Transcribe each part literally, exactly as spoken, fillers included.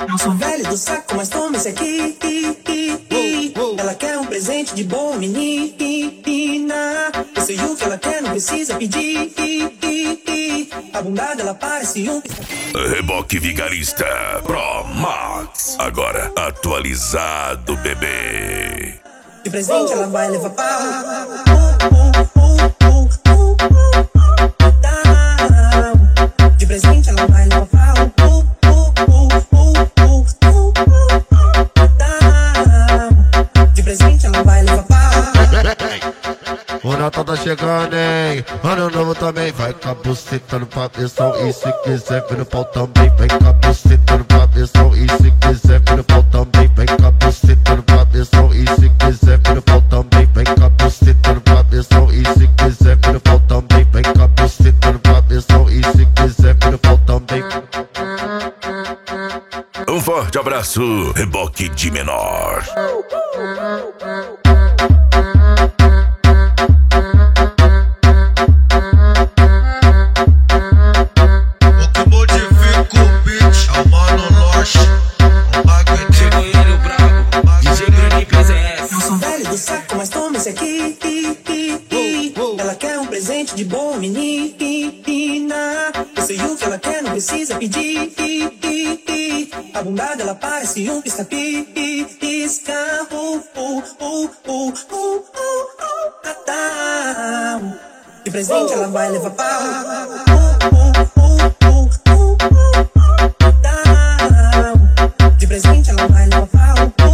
Não sou velho do saco, mas toma esse aqui. Ela quer um presente de boa menina. Eu sei o que ela quer, não precisa pedir. A bunda dela parece um... Reboque Vigarista Pro Max. Agora atualizado, bebê. De presente ela vai levar pau. De presente ela vai levar pau. De presente ela vai levar pau. O Natal tá chegando, hein? Ano novo também. Vai com a buceta no papeção. E se quiser vir no pau também. Vai com a buceta no papeção. E se quiser vir no pau também. Vai com a buceta no papeção. E se quiser vir no pau também. Vai com a buceta no papeção. E se quiser vir no pau também. Vai com a buceta no papeção. E se quiser vir no pau também. Um forte abraço, Reboque de Menor. Mas toma esse aqui. Ela quer um presente de boa menina. Eu sei o que ela quer, não precisa pedir. A bunda dela parece um pisca-pisca. Uh, uh, uh, uh, uh, uh, tá. De presente ela vai levar pau. De presente ela vai levar pau.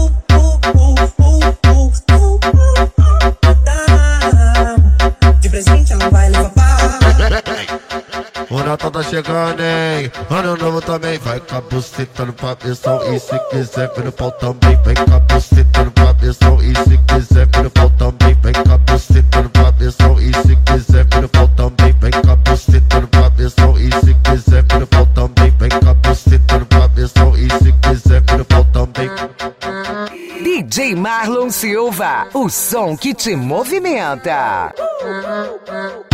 O Natal tá chegando, hein? Ano novo também. Vai com a buceta no papeção. E se quiser vir no pau também. Vai com a buceta no papeção. E se quiser vir no pau também. Vai com a buceta no papeção. E se quiser vir no pau também. Vai com a buceta no papeção. E se quiser vir no pau também. Vai com a buceta no papeção. E se quiser vir no pau também. D J Marlon Silva, o som que te movimenta.